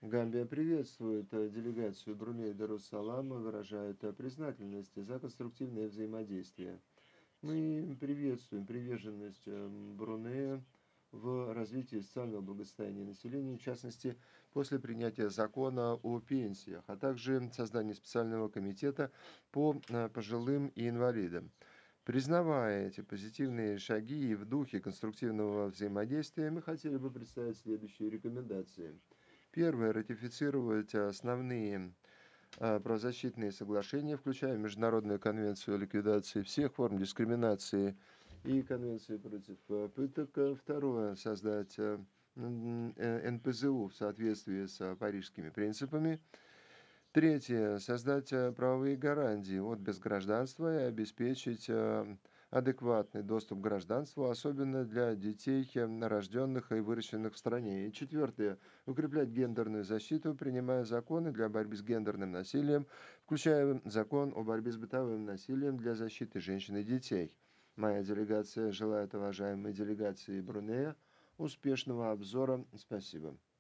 Гамбия приветствует делегацию Брунея Дарус-Салама, выражает признательность за конструктивное взаимодействие. Мы приветствуем приверженность Брунея в развитии социального благосостояния населения, в частности, после принятия закона о пенсиях, а также создания специального комитета по пожилым и инвалидам. Признавая эти позитивные шаги и в духе конструктивного взаимодействия, мы хотели бы представить следующие рекомендации. Первое. Ратифицировать основные правозащитные соглашения, включая Международную конвенцию о ликвидации всех форм дискриминации и Конвенцию против пыток. Второе. Создать НПЗУ в соответствии с парижскими принципами. Третье. Создать правовые гарантии от безгражданства и обеспечить адекватный доступ к гражданству, особенно для детей, рожденных и выращенных в стране. И четвертое. Укреплять гендерную защиту, принимая законы для борьбы с гендерным насилием, включая закон о борьбе с бытовым насилием для защиты женщин и детей. Моя делегация желает уважаемой делегации Брунея успешного обзора. Спасибо.